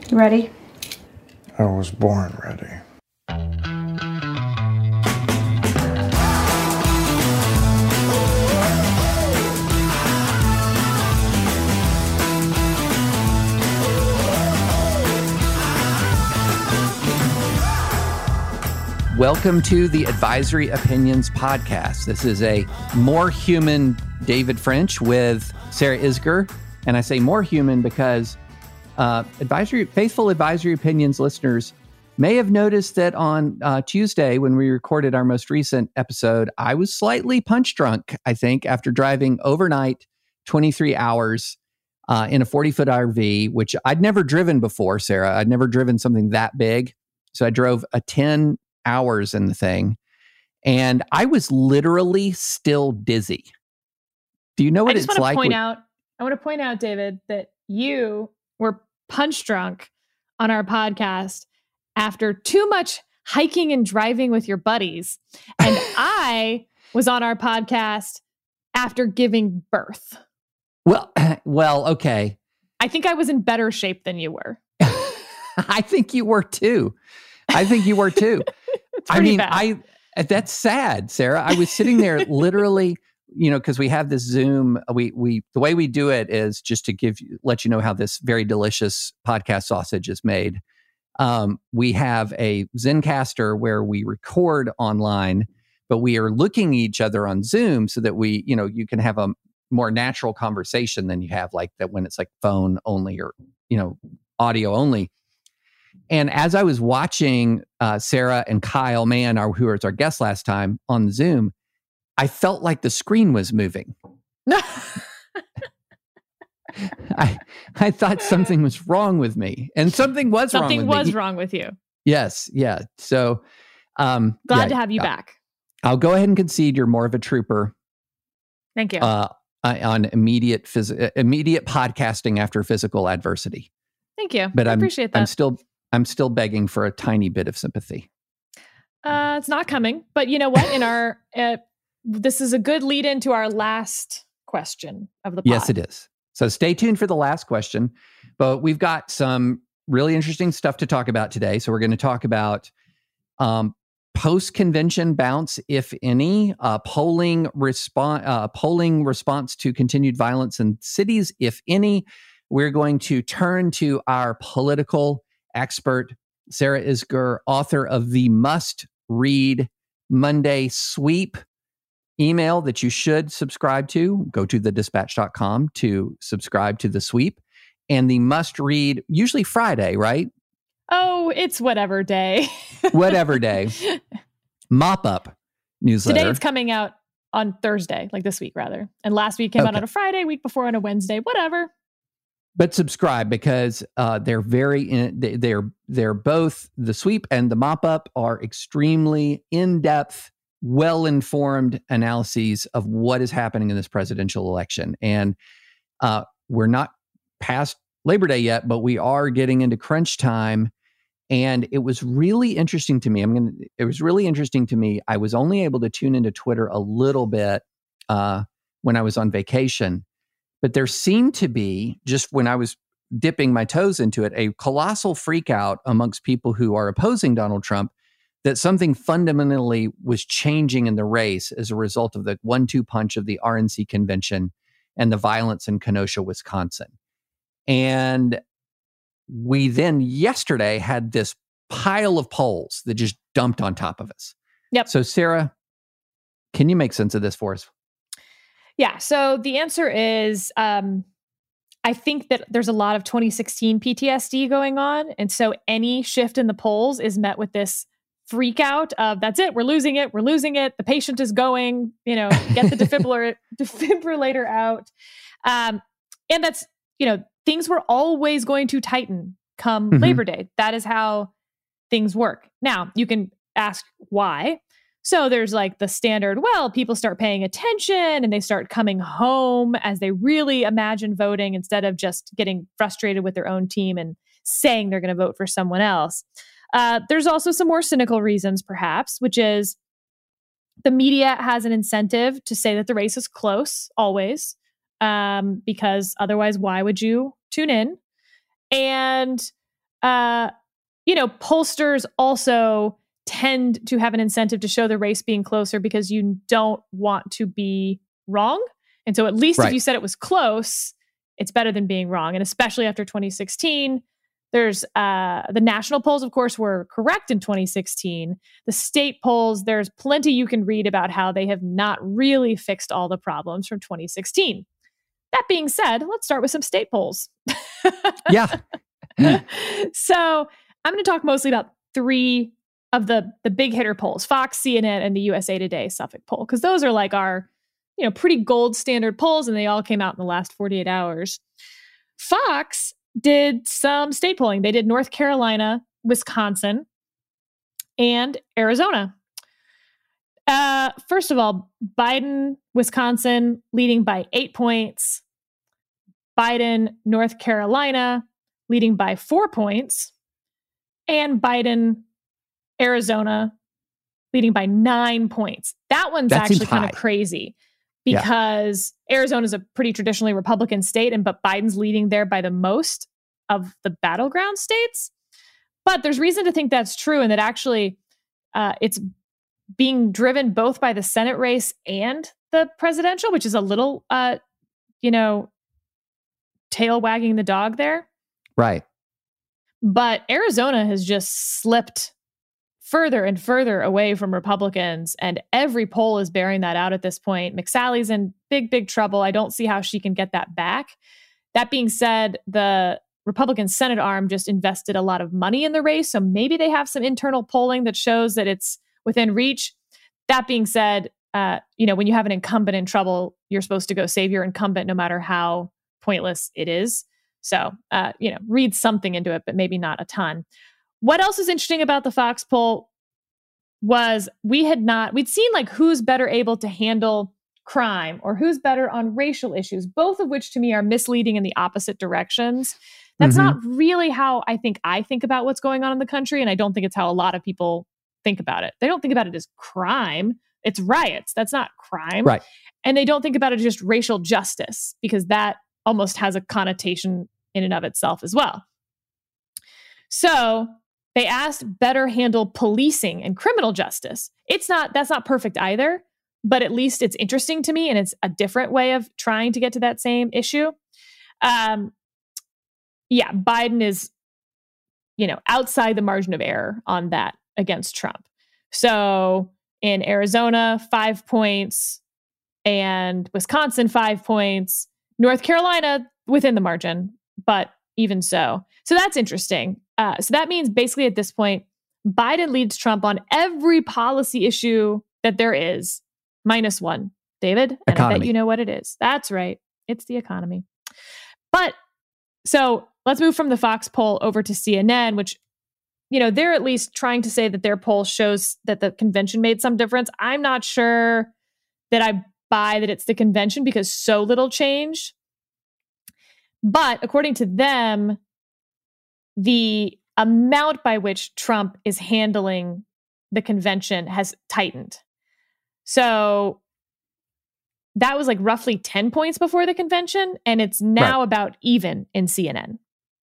You ready? I was born ready. Welcome to the Advisory Opinions Podcast. This is a more human David French with Sarah Isgur. And I say more human because faithful Advisory Opinions listeners may have noticed that on Tuesday, when we recorded our most recent episode, I was slightly punch drunk, I think, after driving overnight 23 hours in a 40-foot RV, which I'd never driven before, Sarah. I'd never driven something that big. So I drove 10 hours in the thing, and I was literally still dizzy. Do you know what it's like? I want to point out, David, that you were punch drunk on our podcast after too much hiking and driving with your buddies. And I was on our podcast after giving birth. Well, okay. I think I was in better shape than you were. I think you were too. Bad. That's sad, Sarah. I was sitting there literally, because we have this Zoom, the way we do it is just to let you know how this very delicious podcast sausage is made. We have a Zencastr where we record online, but we are looking at each other on Zoom so that you can have a more natural conversation than you have like that when it's like phone only or, audio only. And as I was watching Sarah and Kyle Mann, who was our guest last time on the Zoom, I felt like the screen was moving. I thought something was wrong with me, and something was wrong with me. Something was wrong with you. Yes, yeah. So glad to have you back. I'll go ahead and concede you're more of a trooper. Thank you. On immediate podcasting after physical adversity. Thank you. But I appreciate that. I'm still begging for a tiny bit of sympathy. It's not coming, but you know what? In our this is a good lead into our last question of the pod. Yes, it is. So stay tuned for the last question. But we've got some really interesting stuff to talk about today. So we're going to talk about post-convention bounce, if any, polling response to continued violence in cities, if any. We're going to turn to our political expert, Sarah Isgur, author of the must-read Monday Sweep email that you should subscribe to. Go to thedispatch.com to subscribe to the Sweep. And the must-read, usually Friday, right? Oh, it's whatever day. Whatever day. Mop-up newsletter. Today it's coming out on Thursday, like this week, rather. And last week came out on a Friday, week before on a Wednesday, whatever. But subscribe because they're they're both the Sweep and the Mop-up are extremely in-depth, well-informed analyses of what is happening in this presidential election. And we're not past Labor Day yet, but we are getting into crunch time. And it was really interesting to me. I was only able to tune into Twitter a little bit when I was on vacation. But there seemed to be, just when I was dipping my toes into it, a colossal freak out amongst people who are opposing Donald Trump that something fundamentally was changing in the race as a result of the 1-2 punch of the RNC convention and the violence in Kenosha, Wisconsin. And we then yesterday had this pile of polls that just dumped on top of us. Yep. So Sarah, can you make sense of this for us? Yeah. So the answer is, I think that there's a lot of 2016 PTSD going on. And so any shift in the polls is met with this freak out of, that's it, we're losing it. The patient is going, get the defibrillator out. And that's, things were always going to tighten come Labor Day. That is how things work. Now, you can ask why. So there's like the standard, people start paying attention and they start coming home as they really imagine voting instead of just getting frustrated with their own team and saying they're going to vote for someone else. There's also some more cynical reasons, perhaps, which is the media has an incentive to say that the race is close always, because otherwise, why would you tune in? And pollsters also tend to have an incentive to show the race being closer because you don't want to be wrong. And so at least if you said it was close, it's better than being wrong. And especially after 2016, there's the national polls, of course, were correct in 2016. The state polls, there's plenty you can read about how they have not really fixed all the problems from 2016. That being said, let's start with some state polls. Yeah. So I'm going to talk mostly about three of the big hitter polls, Fox, CNN, and the USA Today Suffolk poll, because those are like our pretty gold standard polls, and they all came out in the last 48 hours. Fox did some state polling. They did North Carolina, Wisconsin, and Arizona. First of all, Biden, Wisconsin, leading by 8 points. Biden, North Carolina, leading by 4 points. And Biden, Arizona, leading by 9 points. That one's actually kind of crazy because Arizona's a pretty traditionally Republican state, but Biden's leading there by the most of the battleground states. But there's reason to think that's true, and that actually it's being driven both by the Senate race and the presidential, which is a little, tail wagging the dog there. Right. But Arizona has just slipped further and further away from Republicans, and every poll is bearing that out at this point. McSally's in big, big trouble. I don't see how she can get that back. That being said, the Republican Senate arm just invested a lot of money in the race, so maybe they have some internal polling that shows that it's within reach. That being said, when you have an incumbent in trouble, you're supposed to go save your incumbent no matter how pointless it is. So, read something into it, but maybe not a ton. What else is interesting about the Fox poll was we'd seen like who's better able to handle crime or who's better on racial issues, both of which to me are misleading in the opposite directions. That's not really how I think about what's going on in the country. And I don't think it's how a lot of people think about it. They don't think about it as crime. It's riots. That's not crime. Right. And they don't think about it as just racial justice, because that almost has a connotation in and of itself as well. So they asked better handle policing and criminal justice. That's not perfect either, but at least it's interesting to me, and it's a different way of trying to get to that same issue. Biden is, outside the margin of error on that against Trump. So in Arizona, 5 points, and Wisconsin, 5 points, North Carolina within the margin, but even so. So that's interesting. So that means basically at this point, Biden leads Trump on every policy issue that there is, -1. David, and I bet you know what it is. That's right. It's the economy. But so let's move from the Fox poll over to CNN, which, they're at least trying to say that their poll shows that the convention made some difference. I'm not sure that I buy that it's the convention because so little changed. But according to them, the amount by which Trump is handling the convention has tightened. So that was like roughly 10 points before the convention, and it's now about even in CNN.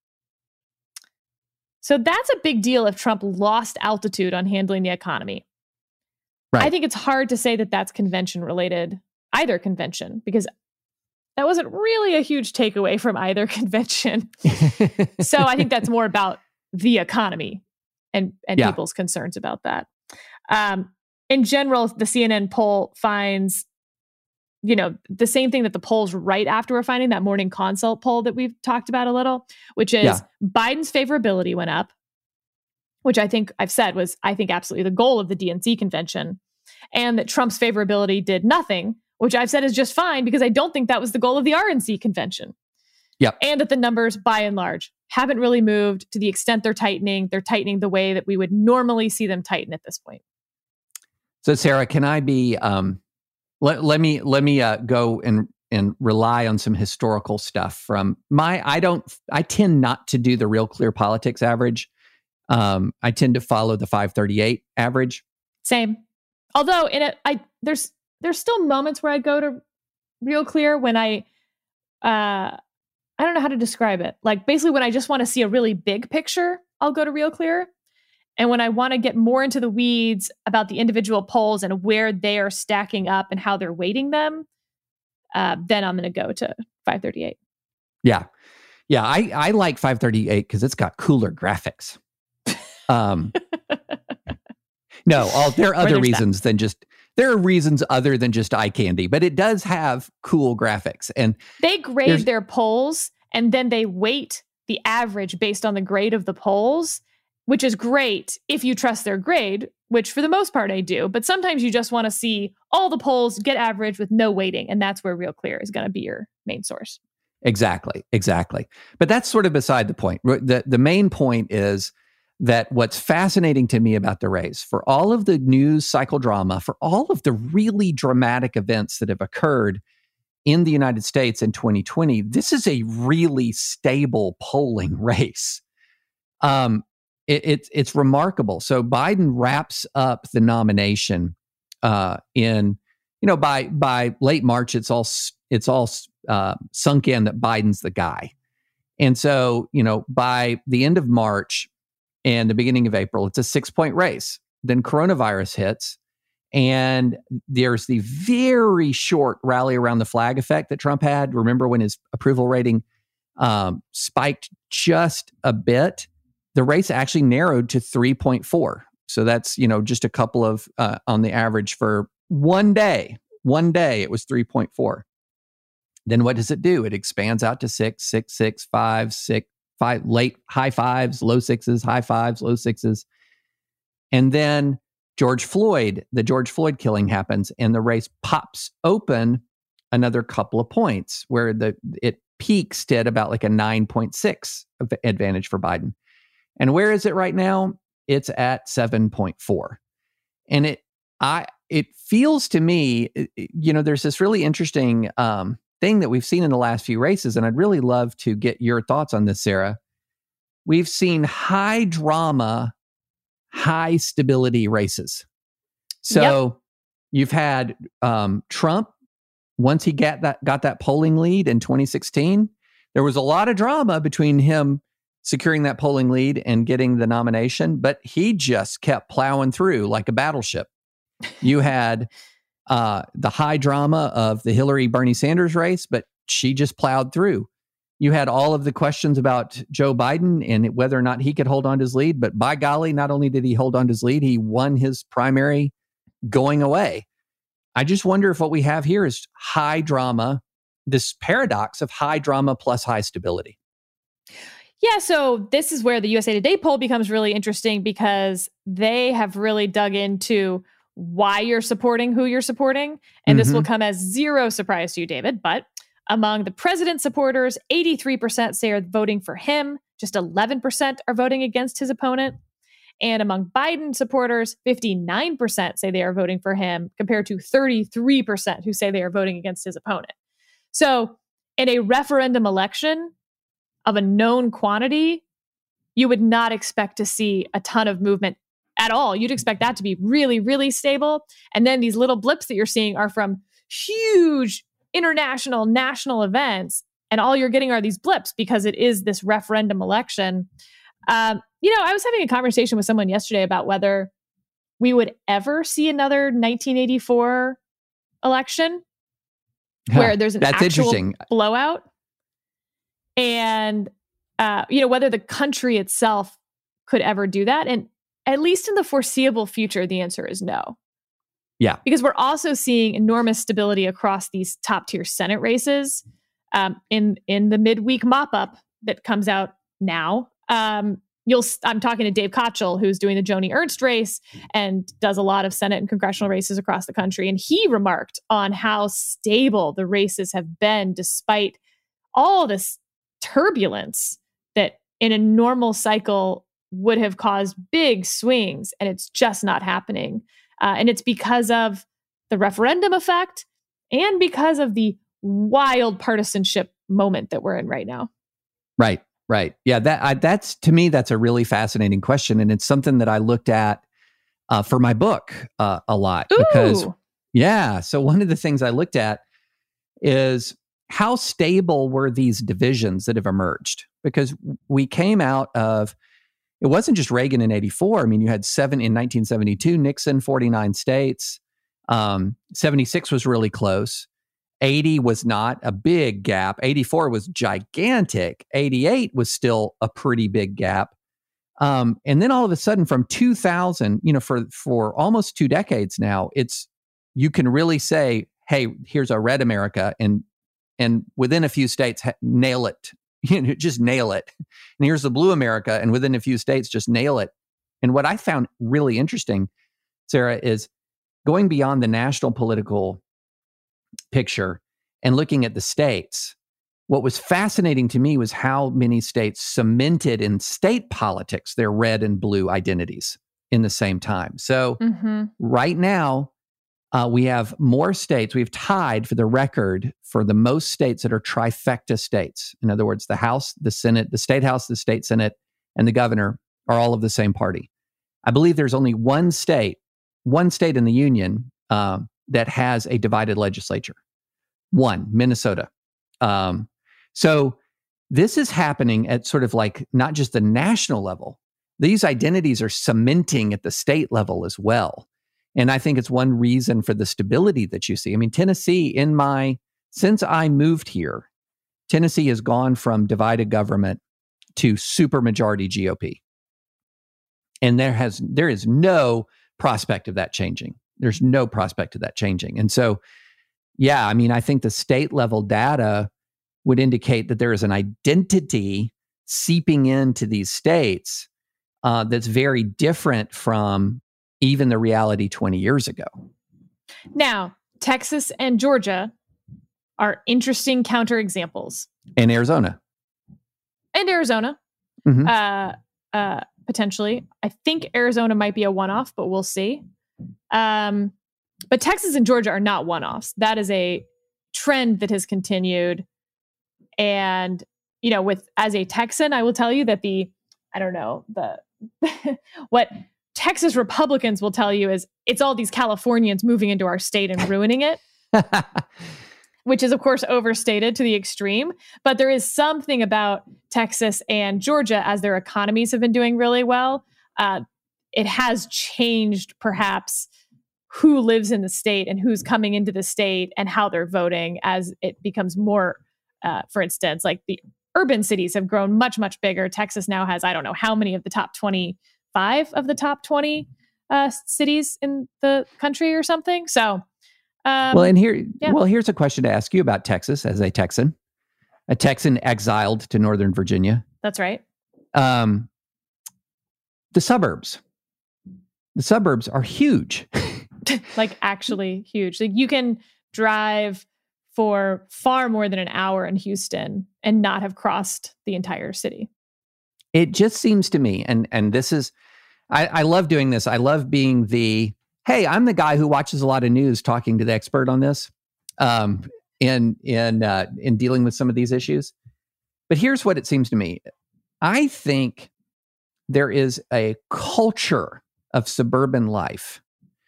So that's a big deal if Trump lost altitude on handling the economy. Right. I think it's hard to say that that's convention related, either convention, because that wasn't really a huge takeaway from either convention. So I think that's more about the economy and people's concerns about that. In general, the CNN poll finds, the same thing that the polls right after we're finding, that Morning Consult poll that we've talked about a little, which is Biden's favorability went up, which I think I've said was, absolutely the goal of the DNC convention, and that Trump's favorability did nothing, which I've said is just fine because I don't think that was the goal of the RNC convention. Yep. And that the numbers, by and large, haven't really moved to the extent they're tightening. They're tightening the way that we would normally see them tighten at this point. So, Sarah, can I be? Let me go and rely on some historical stuff from I tend not to do the Real Clear Politics average. I tend to follow the 538 average. Same. Although there's still moments where I go to Real Clear when I don't know how to describe it. Like basically when I just want to see a really big picture, I'll go to Real Clear. And when I want to get more into the weeds about the individual polls and where they are stacking up and how they're weighting them, then I'm going to go to 538. Yeah. Yeah. I like 538 because it's got cooler graphics. No, there are other reasons than just, there are reasons other than just eye candy, but it does have cool graphics. And they grade their polls and then they weight the average based on the grade of the polls, which is great if you trust their grade, which for the most part I do. But sometimes you just want to see all the polls get average with no weighting. And that's where Real Clear is going to be your main source. Exactly. But that's sort of beside the point. The main point is that what's fascinating to me about the race, for all of the news cycle drama, for all of the really dramatic events that have occurred in the United States in 2020, this is a really stable polling race. It's remarkable. So Biden wraps up the nomination in, by late March, it's all sunk in that Biden's the guy. And so, by the end of March and the beginning of April, it's a 6-point race. Then coronavirus hits, and there's the very short rally around the flag effect that Trump had. Remember when his approval rating spiked just a bit? The race actually narrowed to 3.4. So that's, just a couple of, on the average for one day, it was 3.4. Then what does it do? It expands out to 6, 6, 6, 5, 6, 5, late high fives, low sixes, high fives, low sixes. And then the George Floyd killing happens, and the race pops open another couple of points where it peaks at about like a 9.6 advantage for Biden. And where is it right now? It's at 7.4. And it feels to me, there's this really interesting thing that we've seen in the last few races, and I'd really love to get your thoughts on this, Sarah. We've seen high drama, high stability races. So You've had Trump, once he got that polling lead in 2016, there was a lot of drama between him securing that polling lead and getting the nomination, but he just kept plowing through like a battleship. You had the high drama of the Hillary-Bernie Sanders race, but she just plowed through. You had all of the questions about Joe Biden and whether or not he could hold on to his lead, but by golly, not only did he hold on to his lead, he won his primary going away. I just wonder if what we have here is high drama, this paradox of high drama plus high stability. Yeah, so this is where the USA Today poll becomes really interesting because they have really dug into why you're supporting who you're supporting. And this will come as zero surprise to you, David. But among the president's supporters, 83% say are voting for him. Just 11% are voting against his opponent. And among Biden supporters, 59% say they are voting for him, compared to 33% who say they are voting against his opponent. So in a referendum election of a known quantity, you would not expect to see a ton of movement at all. You'd expect that to be really, really stable. And then these little blips that you're seeing are from huge international, national events. And all you're getting are these blips because it is this referendum election. I was having a conversation with someone yesterday about whether we would ever see another 1984 election where there's an actual blowout. And, whether the country itself could ever do that. And at least in the foreseeable future, the answer is no. Yeah. Because we're also seeing enormous stability across these top tier Senate races in the midweek mop-up that comes out now. I'm talking to Dave Kochel, who's doing the Joni Ernst race and does a lot of Senate and congressional races across the country. And he remarked on how stable the races have been despite all this turbulence that in a normal cycle would have caused big swings. And it's just not happening. And it's because of the referendum effect and because of the wild partisanship moment that we're in right now. Right. Yeah, that's to me, that's a really fascinating question. And it's something that I looked at for my book a lot. Ooh. Because, so one of the things I looked at is how stable were these divisions that have emerged? Because we came out of, it wasn't just Reagan in 84. I mean, you had 7 in 1972, Nixon, 49 states. 76 was really close. 80 was not a big gap. 84 was gigantic. 88 was still a pretty big gap. And then all of a sudden from 2000, for almost 2 decades now, you can really say, hey, here's a red America, and within a few states, nail it. Just nail it. And here's the blue America, and within a few states, just nail it. And what I found really interesting, Sarah, is going beyond the national political picture and looking at the states. What was fascinating to me was how many states cemented in state politics their red and blue identities in the same time. So right now, we have more states. We've tied for the record for the most states that are trifecta states. In other words, the House, the Senate, the State House, the State Senate, and the governor are all of the same party. I believe there's only one state in the union that has a divided legislature. One, Minnesota. So this is happening at sort of like not just the national level. These identities are cementing at the state level as well. And I think it's one reason for the stability that you see. I mean, Tennessee, since I moved here, Tennessee has gone from divided government to supermajority GOP. And there is no prospect of that changing. There's no prospect of that changing. And so, yeah, I mean, I think the state level data would indicate that there is an identity seeping into these states that's very different from even the reality 20 years ago. Now, Texas and Georgia are interesting counterexamples. And Arizona. Potentially. I think Arizona might be a one-off, but we'll see. But Texas and Georgia are not one-offs. That is a trend that has continued. And, as a Texan, I will tell you that what Texas Republicans will tell you is it's all these Californians moving into our state and ruining it, which is, of course, overstated to the extreme. But there is something about Texas and Georgia, as their economies have been doing really well. It has changed, perhaps, who lives in the state and who's coming into the state and how they're voting as it becomes more, for instance, like the urban cities have grown much, much bigger. Texas now has, I don't know how many of the top 25 of the top 20 cities in the country or something. So, here's a question to ask you about Texas as a Texan exiled to Northern Virginia. That's right. The suburbs are huge. Like actually huge. Like you can drive for far more than an hour in Houston and not have crossed the entire city. It just seems to me, and this is, I love doing this. I love being hey, I'm the guy who watches a lot of news talking to the expert on this in dealing with some of these issues. But here's what it seems to me. I think there is a culture of suburban life,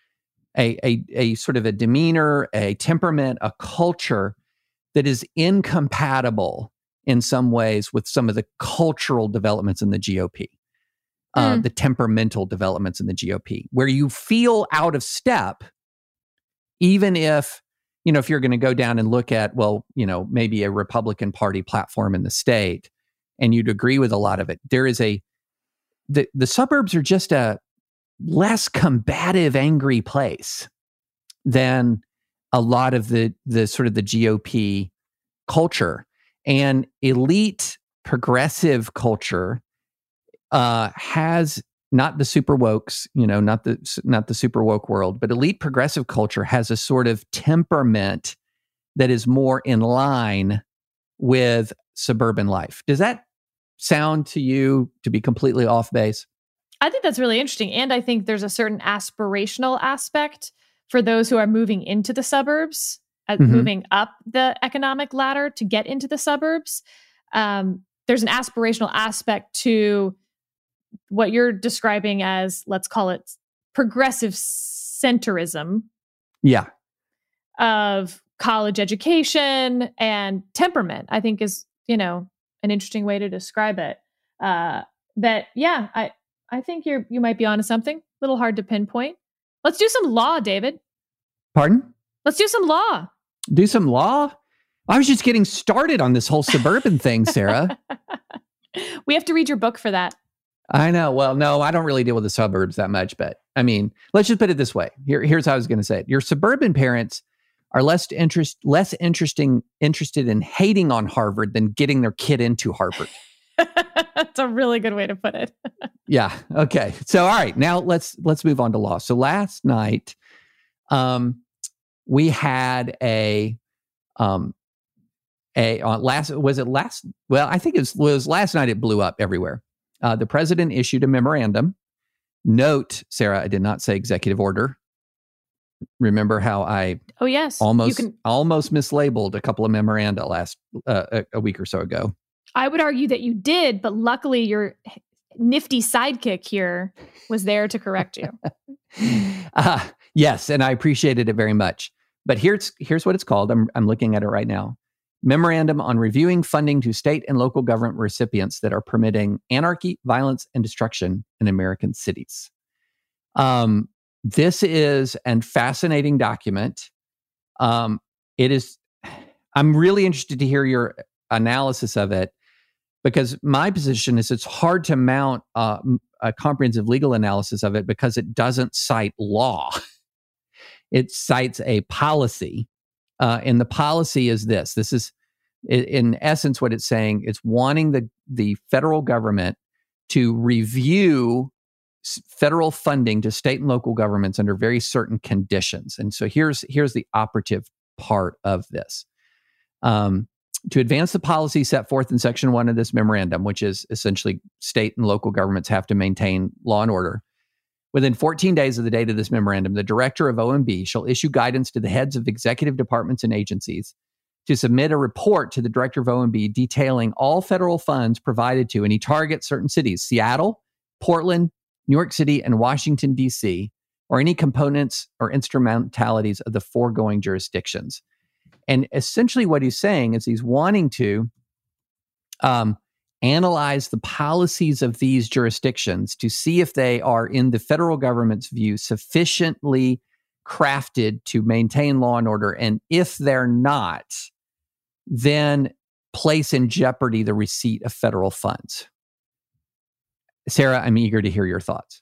a sort of a demeanor, a temperament, a culture that is incompatible in some ways with some of the cultural developments in the GOP. The temperamental developments in the GOP, where you feel out of step, even if you're going to go down and look at, maybe a Republican Party platform in the state, and you'd agree with a lot of it. There is the suburbs are just a less combative, angry place than a lot of the sort of the GOP culture. And elite progressive culture has not the super wokes, not the super woke world, but elite progressive culture has a sort of temperament that is more in line with suburban life. Does that sound to you to be completely off base? I think that's really interesting. And I think there's a certain aspirational aspect for those who are moving into the suburbs, moving up the economic ladder to get into the suburbs. There's an aspirational aspect to what you're describing as, let's call it progressive centrism. Yeah. Of college education and temperament, I think is, an interesting way to describe it. I think you might be onto something. A little hard to pinpoint. Let's do some law, David. Pardon? Let's do some law. Do some law? I was just getting started on this whole suburban thing, Sarah. We have to read your book for that. I know. Well, no, I don't really deal with the suburbs that much, but I mean, let's just put it this way. Here's how I was going to say it. Your suburban parents are less interested in hating on Harvard than getting their kid into Harvard. That's a really good way to put it. Yeah. Okay. So, all right. Now let's move on to law. So last night, we had I think it was last night. It blew up everywhere. The president issued a memorandum. Note, Sarah, I did not say executive order. Remember how I almost mislabeled a couple of memoranda last a week or so ago. I would argue that you did, but luckily your nifty sidekick here was there to correct you. Yes, and I appreciated it very much. But here's what it's called. I'm looking at it right now. Memorandum on reviewing funding to state and local government recipients that are permitting anarchy, violence, and destruction in American cities. This is a fascinating document. It is. I'm really interested to hear your analysis of it, because my position is it's hard to mount a comprehensive legal analysis of it because it doesn't cite law. It cites a policy. And the policy is this. This is, in essence, what it's saying. It's wanting the federal government to review federal funding to state and local governments under very certain conditions. And so here's the operative part of this. To advance the policy set forth in Section 1 of this memorandum, which is essentially state and local governments have to maintain law and order, within 14 days of the date of this memorandum, the director of OMB shall issue guidance to the heads of executive departments and agencies to submit a report to the director of OMB detailing all federal funds provided to, and he targets certain cities: Seattle, Portland, New York City, and Washington, D.C., or any components or instrumentalities of the foregoing jurisdictions. And essentially what he's saying is he's wanting to analyze the policies of these jurisdictions to see if they are, in the federal government's view, sufficiently crafted to maintain law and order. And if they're not, then place in jeopardy the receipt of federal funds. Sarah, I'm eager to hear your thoughts.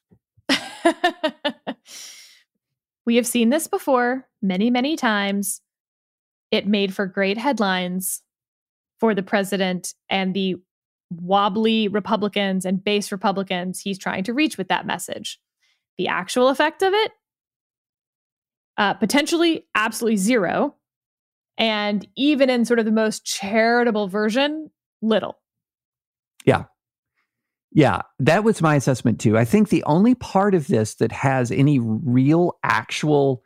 We have seen this before many, many times. It made for great headlines for the president and the wobbly Republicans and base Republicans he's trying to reach with that message. The actual effect of it, potentially absolutely zero. And even in sort of the most charitable version, little. Yeah, that was my assessment too. I think the only part of this that has any real actual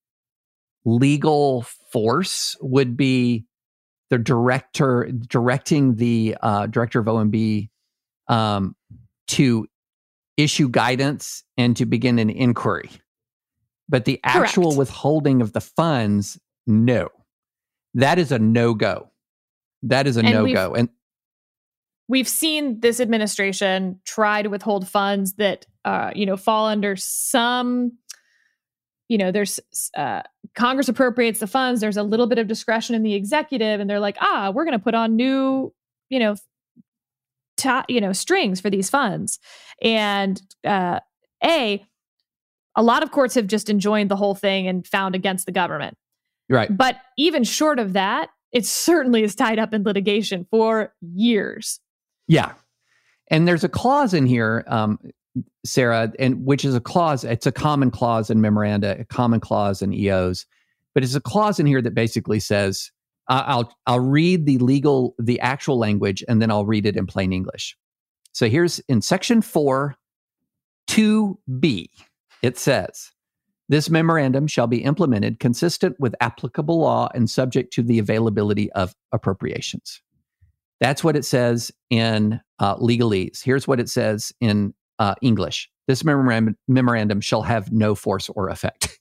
legal force would be the directing the director of OMB to issue guidance and to begin an inquiry. But the actual Correct. withholding of the funds, no. That is a no-go. That is a no-go. And we've seen this administration try to withhold funds that, fall under some, there's Congress appropriates the funds. There's a little bit of discretion in the executive, and they're like, we're going to put on new, strings for these funds. And a lot of courts have just enjoined the whole thing and found against the government. Right. But even short of that, it certainly is tied up in litigation for years. Yeah. And there's a clause in here, Sarah, and which is a clause, it's a common clause in memoranda, a common clause in EOs, but it's a clause in here that basically says, I'll read the actual language, and then I'll read it in plain English. So here's in section 4, 2B, it says, this memorandum shall be implemented consistent with applicable law and subject to the availability of appropriations. That's what it says in legalese. Here's what it says in English. This memorandum shall have no force or effect.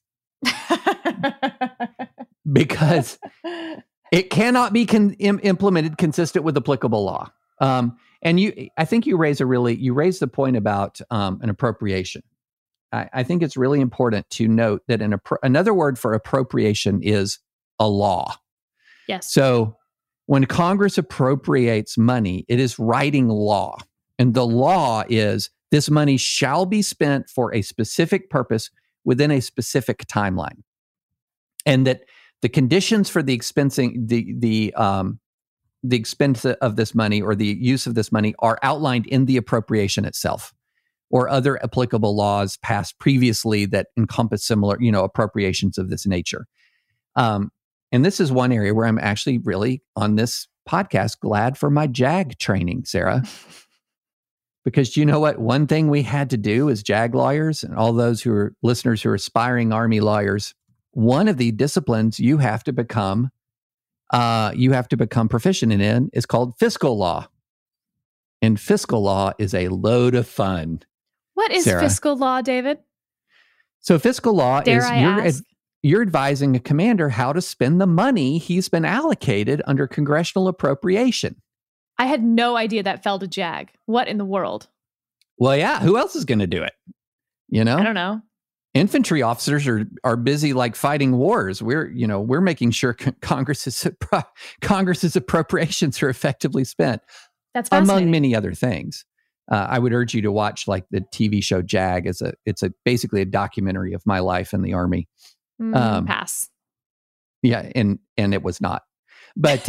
Because it cannot be implemented consistent with applicable law. And I think you raise the point about an appropriation. I think it's really important to note that another word for appropriation is a law. Yes. So when Congress appropriates money, it is writing law. And the law is this money shall be spent for a specific purpose within a specific timeline. And that the conditions for the expensing, the expense of this money or the use of this money are outlined in the appropriation itself, or other applicable laws passed previously that encompass similar, appropriations of this nature. And this is one area where I'm actually really on this podcast glad for my JAG training, Sarah. Because you know what? One thing we had to do as JAG lawyers and all those who are listeners who are aspiring Army lawyers, one of the disciplines you have to become proficient in is called fiscal law. And fiscal law is a load of fun. What is Sarah. fiscal law, David? So fiscal law is you're advising a commander how to spend the money he's been allocated under congressional appropriation. I had no idea that fell to JAG. What in the world? Well, yeah, who else is going to do it? I don't know. Infantry officers are busy like fighting wars. We're making sure Congress's appropriations are effectively spent. That's fascinating. Among many other things. I would urge you to watch like the TV show JAG. It's basically a documentary of my life in the Army. Pass. Yeah, and it was not. But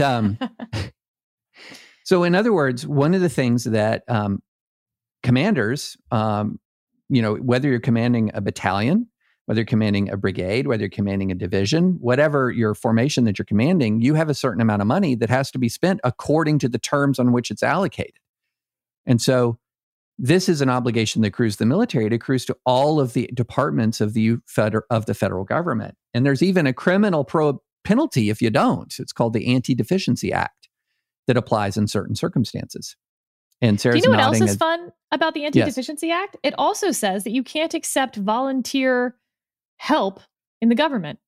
so in other words, one of the things that commanders, whether you're commanding a battalion, whether you're commanding a brigade, whether you're commanding a division, whatever your formation that you're commanding, you have a certain amount of money that has to be spent according to the terms on which it's allocated. And so this is an obligation that accrues to the military. It accrues to all of the departments of the federal government. And there's even a criminal penalty if you don't. It's called the Anti-Deficiency Act that applies in certain circumstances. And Sarah's Do you know what nodding else is fun about the Anti-Deficiency Act? It also says that you can't accept volunteer help in the government.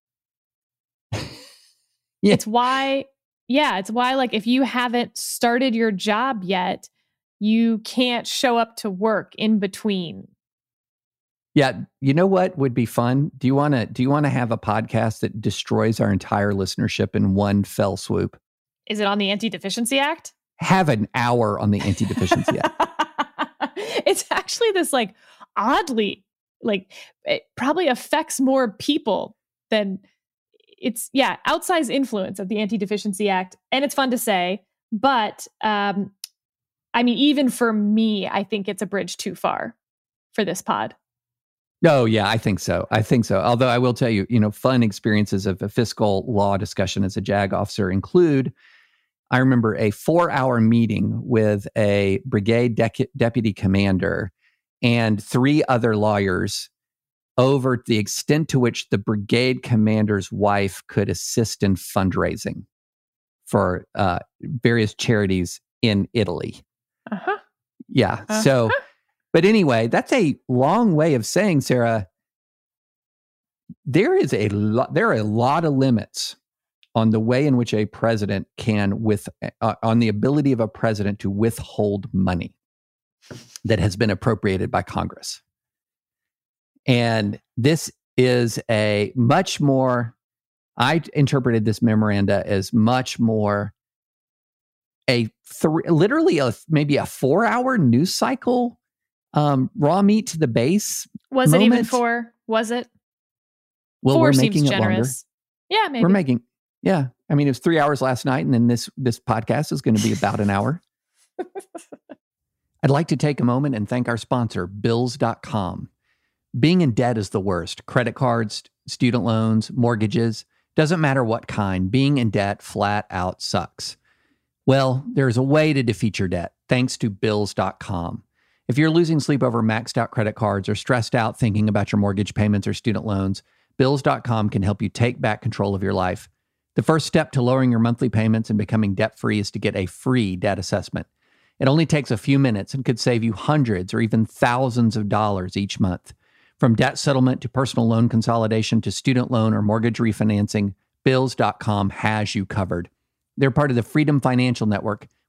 Yeah. It's why like if you haven't started your job yet, you can't show up to work in between. Yeah, you know what would be fun? Do you want to have a podcast that destroys our entire listenership in one fell swoop? Is it on the Anti-Deficiency Act? Have an hour on the Anti-Deficiency Act. It's actually this like oddly, like it probably affects more people than outsized influence of the Anti-Deficiency Act. And it's fun to say, but even for me, I think it's a bridge too far for this pod. Oh, yeah, I think so. Although I will tell you, fun experiences of a fiscal law discussion as a JAG officer include, I remember a 4-hour meeting with a brigade deputy commander and 3 other lawyers over the extent to which the brigade commander's wife could assist in fundraising for various charities in Italy. Uh-huh. Yeah. Uh-huh. So, but anyway, that's a long way of saying, Sarah, there are a lot of limits on the way in which a president can on the ability of a president to withhold money that has been appropriated by Congress. And this is a much more, I interpreted this memoranda as much more maybe a 4-hour news cycle, raw meat to the base. Was it even 4? Was it? Well, 4 we're seems making it generous. Longer. Yeah, maybe. Yeah. I mean, it was 3 hours last night, and then this podcast is going to be about an hour. I'd like to take a moment and thank our sponsor, Bills.com. Being in debt is the worst. Credit cards, student loans, mortgages, doesn't matter what kind. Being in debt flat out sucks. Well, there's a way to defeat your debt, thanks to Bills.com. If you're losing sleep over maxed out credit cards or stressed out thinking about your mortgage payments or student loans, Bills.com can help you take back control of your life. The first step to lowering your monthly payments and becoming debt-free is to get a free debt assessment. It only takes a few minutes and could save you hundreds or even thousands of dollars each month. From debt settlement to personal loan consolidation to student loan or mortgage refinancing, Bills.com has you covered. They're part of the Freedom Financial Network,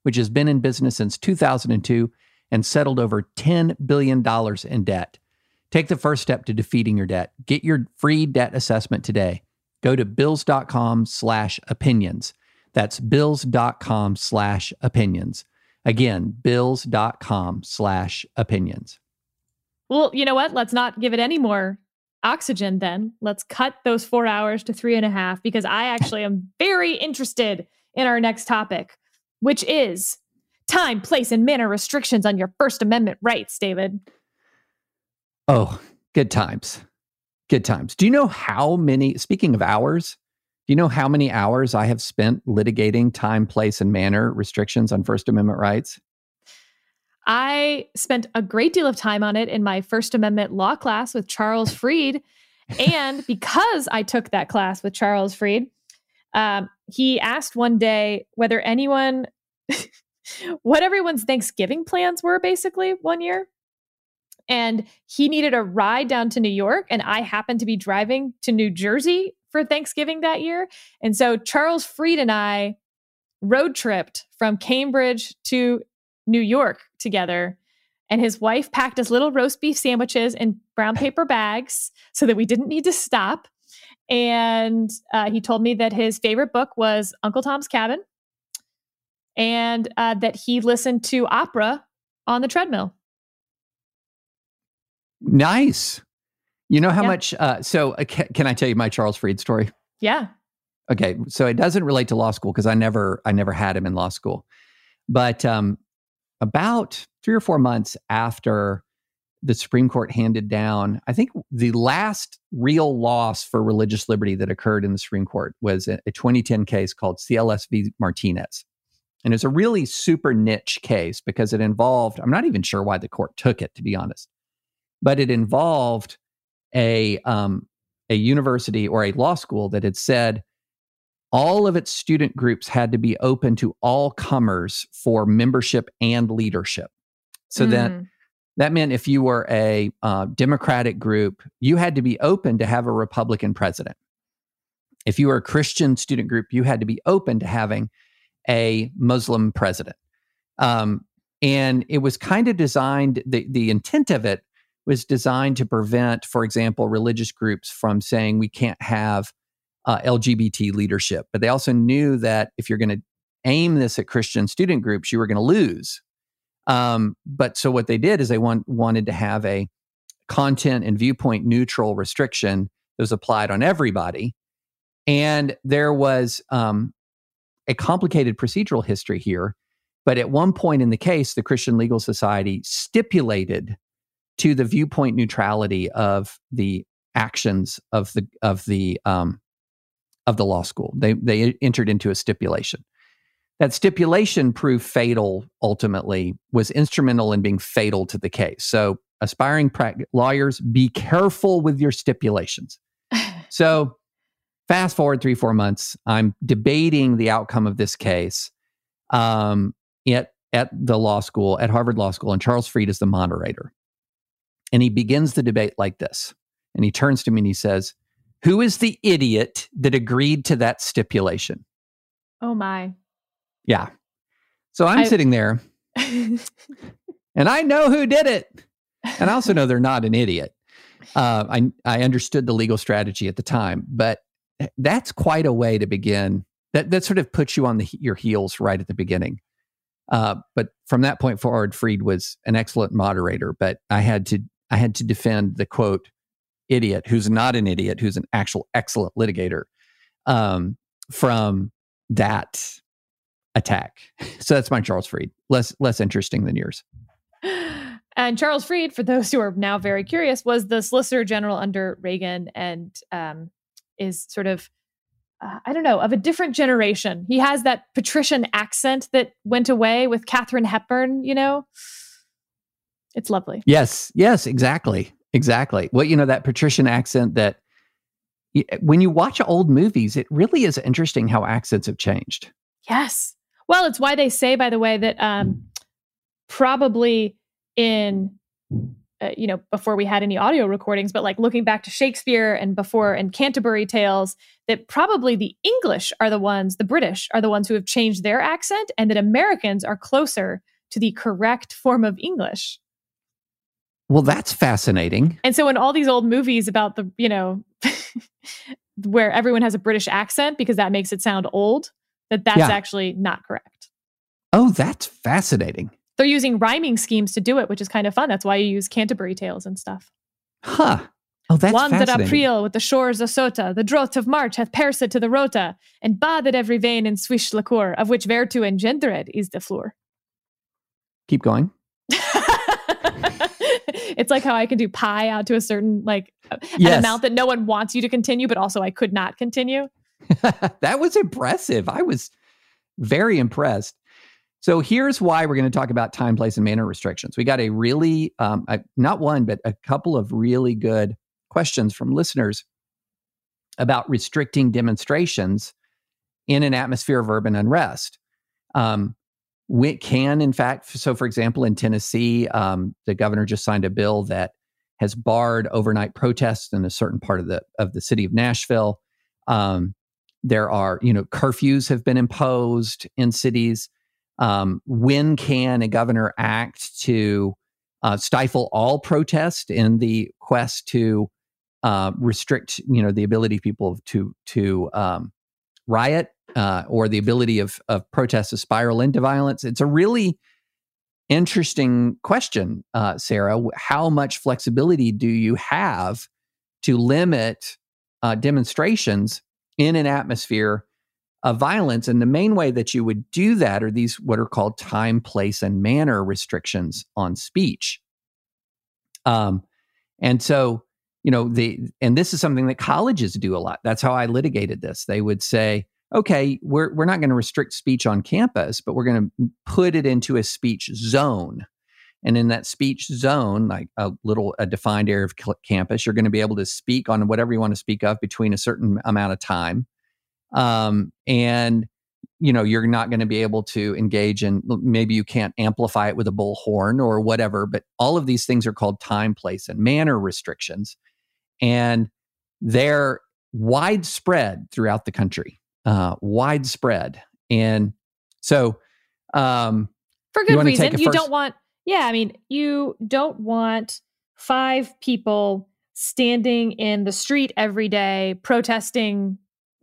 which has been in business since 2002 and settled over $10 billion in debt. Take the first step to defeating your debt. Get your free debt assessment today. Go to bills.com/opinions. That's bills.com/opinions. Again, bills.com/opinions. Well, you know what? Let's not give it any more oxygen then. Let's cut those 4 hours to 3.5, because I actually am very interested in our next topic, which is time, place, and manner restrictions on your First Amendment rights, David. Oh, good times. Good times. Do you know how many, speaking of hours, do you know how many hours I have spent litigating time, place, and manner restrictions on First Amendment rights? I spent a great deal of time on it in my First Amendment law class with Charles Freed. And because I took that class with Charles Freed, he asked one day whether anyone, what everyone's Thanksgiving plans were basically one year. And he needed a ride down to New York, and I happened to be driving to New Jersey for Thanksgiving that year. And so Charles Freed and I road tripped from Cambridge to New York together. And his wife packed us little roast beef sandwiches in brown paper bags so that we didn't need to stop. And he told me that his favorite book was Uncle Tom's Cabin, and that he listened to opera on the treadmill. Nice. You know how much, can I tell you my Charles Freed story? Yeah. Okay. So it doesn't relate to law school because I never had him in law school. But about 3 or 4 months after the Supreme Court handed down, I think the last real loss for religious liberty that occurred in the Supreme Court was a 2010 case called CLS v. Martinez. And it was a really super niche case because it involved, I'm not even sure why the court took it, to be honest, but it involved a university or a law school that had said all of its student groups had to be open to all comers for membership and leadership. So that meant if you were a Democratic group, you had to be open to have a Republican president. If you were a Christian student group, you had to be open to having a Muslim president. And it was kind of designed, the intent of it was designed to prevent, for example, religious groups from saying we can't have LGBT leadership. But they also knew that if you're going to aim this at Christian student groups, you were going to lose. But so what they did is they wanted to have a content and viewpoint neutral restriction that was applied on everybody. And there was a complicated procedural history here. But at one point in the case, the Christian Legal Society stipulated to the viewpoint neutrality of the actions of the law school. They entered into a stipulation. That stipulation proved fatal, ultimately, was instrumental in being fatal to the case. So aspiring lawyers, be careful with your stipulations. So fast forward 3-4 months, I'm debating the outcome of this case at the law school, at Harvard Law School, and Charles Freed is the moderator. And he begins the debate like this. And he turns to me and he says, "Who is the idiot that agreed to that stipulation?" Oh my. Yeah. So I'm sitting there and I know who did it. And I also know they're not an idiot. I understood the legal strategy at the time, but that's quite a way to begin. That sort of puts you on your heels right at the beginning. But from that point forward, Freed was an excellent moderator, but I had to defend the quote idiot, who's not an idiot, who's an actual excellent litigator, from that attack. So that's my Charles Freed. Less interesting than yours. And Charles Freed, for those who are now very curious, was the Solicitor General under Reagan and is sort of, I don't know, of a different generation. He has that patrician accent that went away with Katharine Hepburn, you know? It's lovely. Yes, exactly. Well, you know, that patrician accent that when you watch old movies, it really is interesting how accents have changed. Yes. Well, it's why they say, by the way, that probably in before we had any audio recordings, but like looking back to Shakespeare and Canterbury Tales, that probably the British are the ones who have changed their accent, and that Americans are closer to the correct form of English. Well, that's fascinating. And so in all these old movies about the, where everyone has a British accent because that makes it sound old, that's actually not correct. Oh, that's fascinating. They're using rhyming schemes to do it, which is kind of fun. That's why you use Canterbury Tales and stuff. Huh. Oh, that's Wandered fascinating. April with the shores of Sota, the drought of March hath pierced to the rota, and bathed every vein in swish liqueur, of which vertu engendered is the floor. Keep going. It's like how I can do pi out to a certain an amount that no one wants you to continue, but also I could not continue. That was impressive. I was very impressed. So here's why we're going to talk about time, place, and manner restrictions. We got a really, not one, but a couple of really good questions from listeners about restricting demonstrations in an atmosphere of urban unrest. We can, in fact, so for example, in Tennessee, the governor just signed a bill that has barred overnight protests in a certain part of the city of Nashville. There are, curfews have been imposed in cities. When can a governor act to stifle all protest in the quest to restrict, the ability of people to riot or the ability of protests to spiral into violence? It's a really interesting question, Sarah. How much flexibility do you have to limit demonstrations in an atmosphere of violence? And the main way that you would do that are these what are called time, place, and manner restrictions on speech. And so, and this is something that colleges do a lot. That's how I litigated this. They would say, okay, we're not going to restrict speech on campus, but we're going to put it into a speech zone. And in that speech zone, like a defined area of campus, you're going to be able to speak on whatever you want to speak of between a certain amount of time. And, you're not going to be able to engage in, maybe you can't amplify it with a bullhorn or whatever, but all of these things are called time, place, and manner restrictions. And they're widespread throughout the country, widespread. And so, for good reason, you don't want, you don't want 5 people standing in the street every day protesting,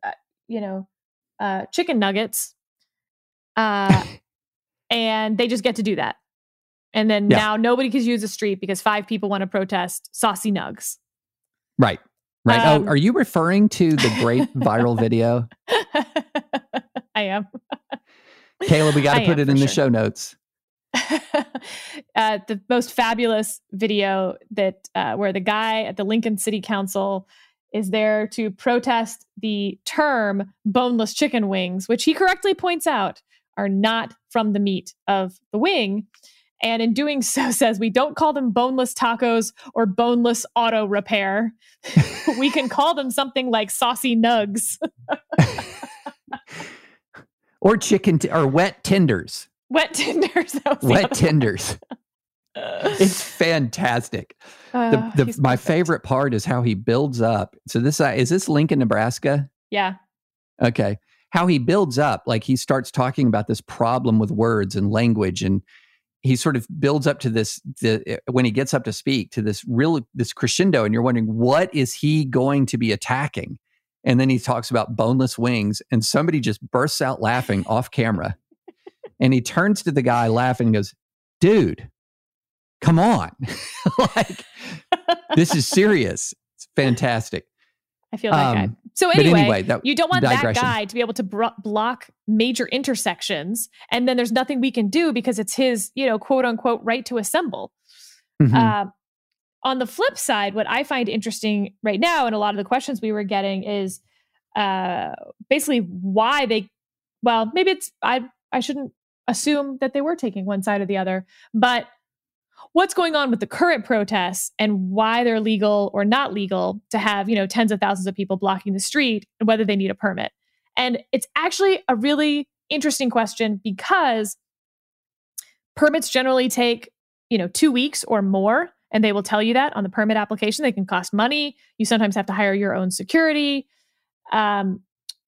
chicken nuggets, and they just get to do that. And then now nobody can use the street because 5 people want to protest saucy nugs. Right. Are you referring to the great viral video? I am. Caleb, we got to put it in the show notes. The most fabulous video that where the guy at the Lincoln City Council is there to protest the term boneless chicken wings, which he correctly points out are not from the meat of the wing. And in doing so says, we don't call them boneless tacos or boneless auto repair. We can call them something like saucy nugs. Or or wet tenders. Wet tenders. Wet tenders. It's fantastic. My favorite part is how he builds up. So is this Lincoln, Nebraska? Yeah. Okay. How he builds up, like he starts talking about this problem with words and language, and he sort of builds up to this, when he gets up to speak, to this crescendo, and you're wondering, what is he going to be attacking? And then he talks about boneless wings, and somebody just bursts out laughing off camera. And he turns to the guy laughing and goes, dude, come on. Like, this is serious. It's fantastic. I feel that guy. So anyway you don't want that guy to be able to block major intersections, and then there's nothing we can do because it's his, quote unquote, right to assemble. Mm-hmm. On the flip side, what I find interesting right now, and a lot of the questions we were getting is basically why maybe it's, I shouldn't assume that they were taking one side or the other, but what's going on with the current protests and why they're legal or not legal to have, tens of thousands of people blocking the street and whether they need a permit. And it's actually a really interesting question because permits generally take, 2 weeks or more And they will tell you that on the permit application. They can cost money. You sometimes have to hire your own security. And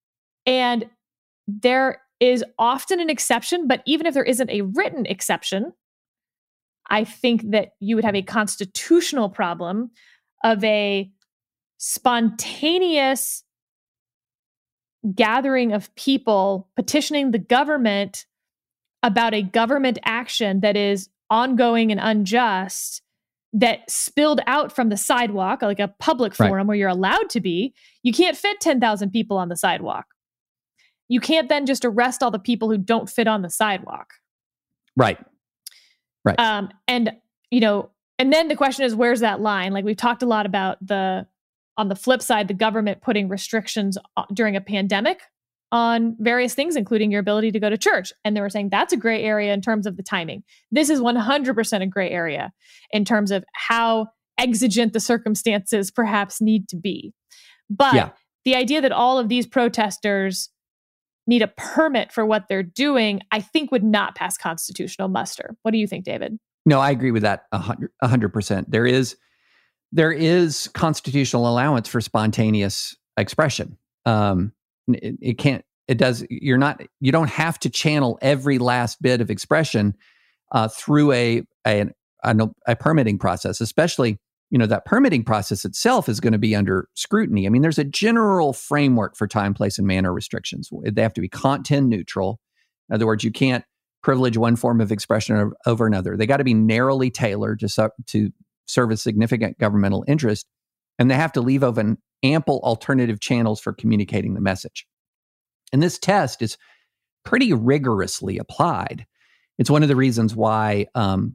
there is often an exception, but even if there isn't a written exception, I think that you would have a constitutional problem of a spontaneous gathering of people petitioning the government about a government action that is ongoing and unjust that spilled out from the sidewalk, like a public forum where you're allowed to be. You can't fit 10,000 people on the sidewalk. You can't then just arrest all the people who don't fit on the sidewalk. Right. And, you know, and then the question is, where's that line? Like we've talked a lot about on the flip side, the government putting restrictions during a pandemic on various things, including your ability to go to church. And they were saying that's a gray area in terms of the timing. This is 100% a gray area in terms of how exigent the circumstances perhaps need to be. But the idea that all of these protesters need a permit for what they're doing, I think would not pass constitutional muster. What do you think, David? No, I agree with that 100%. There is constitutional allowance for spontaneous expression. You don't have to channel every last bit of expression through a permitting process, especially, you know, that permitting process itself is going to be under scrutiny. I mean, there's a general framework for time, place, and manner restrictions. They have to be content neutral. In other words, you can't privilege one form of expression over another. They got to be narrowly tailored to serve a significant governmental interest, and they have to leave open ample alternative channels for communicating the message. And this test is pretty rigorously applied. It's one of the reasons why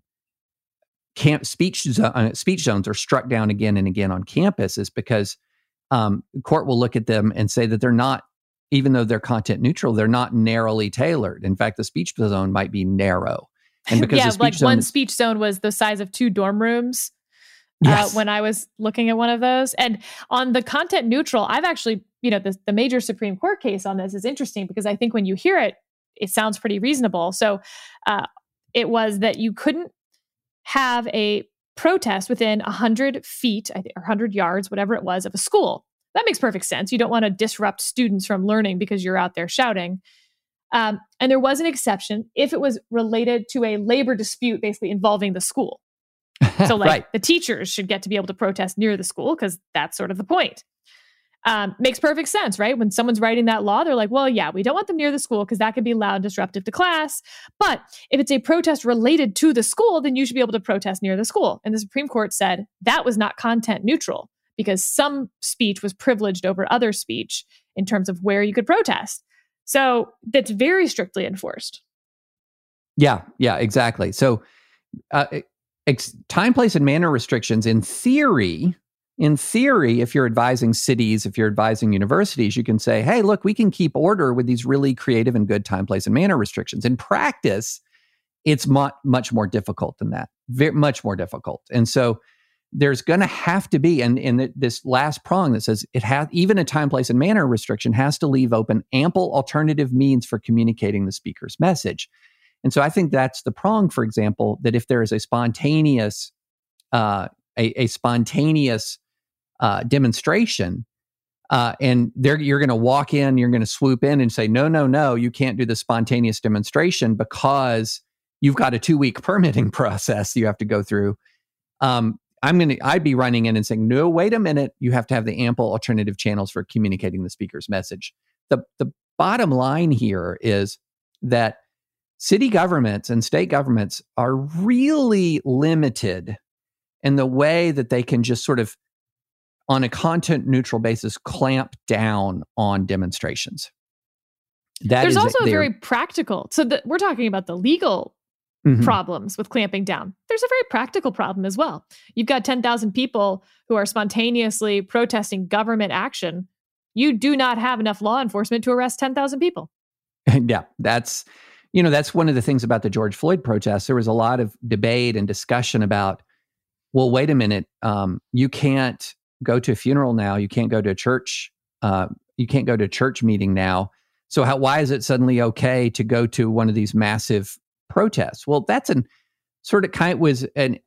speech zones are struck down again and again on campus, is because court will look at them and say that they're not, even though they're content neutral, they're not narrowly tailored. In fact, the speech zone might be narrow. And because one speech zone was the size of 2 dorm rooms. When I was looking at one of those. And on the content neutral, I've actually, you know, the major Supreme Court case on this is interesting because I think when you hear it, it sounds pretty reasonable. So it was that you couldn't have a protest within 100 feet, or 100 yards, whatever it was, of a school. That makes perfect sense. You don't want to disrupt students from learning because you're out there shouting. And there was an exception if it was related to a labor dispute, basically involving the school. So like the teachers should get to be able to protest near the school because that's sort of the point. Makes perfect sense, right? When someone's writing that law, they're like, well, yeah, we don't want them near the school because that could be loud, disruptive to class. But if it's a protest related to the school, then you should be able to protest near the school. And the Supreme Court said that was not content neutral because some speech was privileged over other speech in terms of where you could protest. So that's very strictly enforced. Yeah, exactly. So time, place, and manner restrictions, in theory, if you're advising cities, if you're advising universities, you can say, hey, look, we can keep order with these really creative and good time, place, and manner restrictions. In practice, it's much more difficult than that, much more difficult. And so there's going to have to be, and this last prong that says even a time, place, and manner restriction has to leave open ample alternative means for communicating the speaker's message. And so I think that's the prong, for example, that if there is a spontaneous demonstration, and you're going to walk in, you're going to swoop in and say, no, you can't do the spontaneous demonstration because you've got a 2-week permitting process you have to go through. I'd be running in and saying, no, wait a minute, you have to have the ample alternative channels for communicating the speaker's message. The bottom line here is that city governments and state governments are really limited in the way that they can just sort of, on a content neutral basis, clamp down on demonstrations. There's also a very practical, so we're talking about the legal problems with clamping down. There's a very practical problem as well. You've got 10,000 people who are spontaneously protesting government action. You do not have enough law enforcement to arrest 10,000 people. Yeah, that's one of the things about the George Floyd protests. There was a lot of debate and discussion about, well, wait a minute, you can't go to a funeral now. You can't go to a church. You can't go to a church meeting now. So why is it suddenly okay to go to one of these massive protests? Well, that's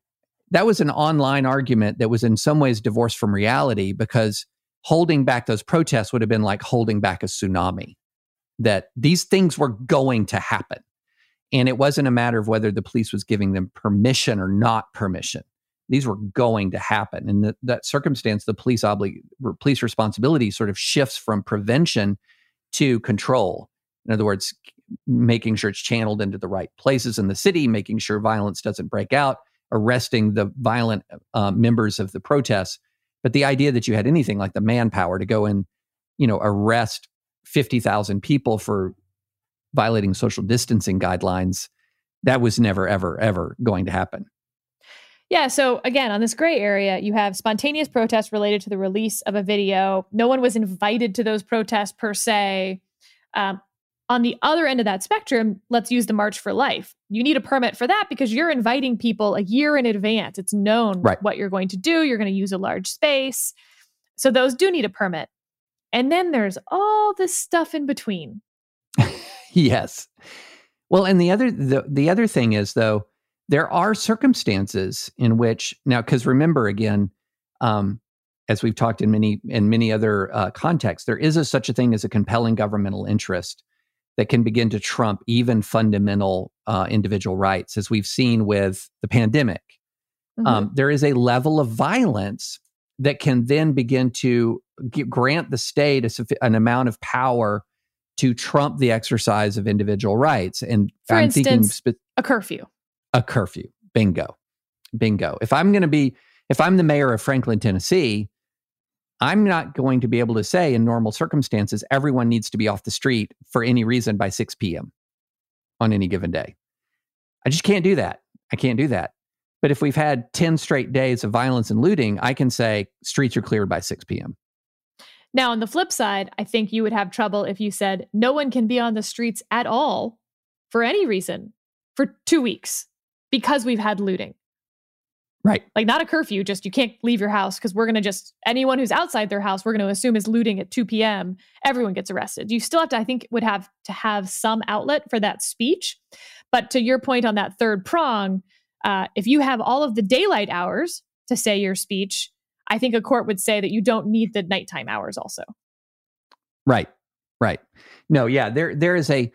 that was an online argument that was in some ways divorced from reality, because holding back those protests would have been like holding back a tsunami, that these things were going to happen. And it wasn't a matter of whether the police was giving them permission or not permission. These were going to happen. And that circumstance, the police responsibility sort of shifts from prevention to control. In other words, making sure it's channeled into the right places in the city, making sure violence doesn't break out, arresting the violent members of the protests. But the idea that you had anything like the manpower to go and, arrest 50,000 people for violating social distancing guidelines, that was never, ever, ever going to happen. Yeah. So again, on this gray area, you have spontaneous protests related to the release of a video. No one was invited to those protests per se. On the other end of that spectrum, let's use the March for Life. You need a permit for that because you're inviting people a year in advance. It's known what you're going to do. You're going to use a large space. So those do need a permit. And then there's all this stuff in between. Yes. Well, and the other thing is, though, there are circumstances in which, now, because remember again, as we've talked in many other contexts, there is such a thing as a compelling governmental interest that can begin to trump even fundamental individual rights, as we've seen with the pandemic. Mm-hmm. There is a level of violence that can then begin to grant the state an amount of power to trump the exercise of individual rights. And for instance, a curfew. A curfew. Bingo. If I'm the mayor of Franklin, Tennessee, I'm not going to be able to say in normal circumstances, everyone needs to be off the street for any reason by 6 p.m. on any given day. I just can't do that. I can't do that. But if we've had 10 straight days of violence and looting, I can say streets are cleared by 6 p.m. Now, on the flip side, I think you would have trouble if you said no one can be on the streets at all for any reason for 2 weeks because we've had looting. Right. Like not a curfew, just you can't leave your house because we're going to anyone who's outside their house, we're going to assume is looting at 2 p.m. Everyone gets arrested. You still have to, I think, would have to have some outlet for that speech. But to your point on that third prong, if you have all of the daylight hours to say your speech, I think a court would say that you don't need the nighttime hours also. Right. No, yeah, there is a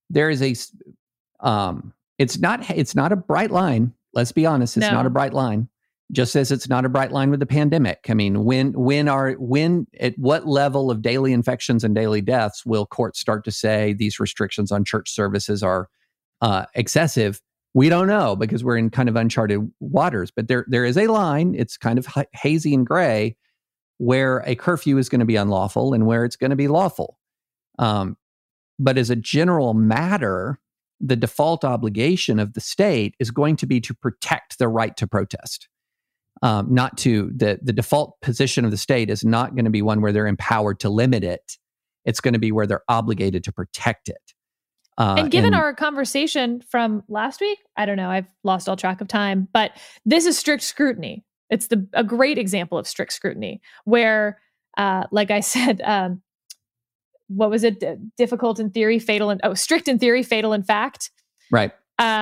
it's not a bright line. Let's be honest, it's not a bright line. Just as it's not a bright line with the pandemic. I mean, at what level of daily infections and daily deaths will courts start to say these restrictions on church services are excessive? We don't know because we're in kind of uncharted waters. But there is a line. It's kind of hazy and gray where a curfew is going to be unlawful and where it's going to be lawful. But as a general matter, the default obligation of the state is going to be to protect the right to protest. Not to the default position of the state is not going to be one where they're empowered to limit it. It's going to be where they're obligated to protect it. And given our conversation from last week, I don't know, I've lost all track of time, but this is strict scrutiny. It's a great example of strict scrutiny where, like I said, what was it? Difficult in theory, strict in theory, fatal in fact. Right.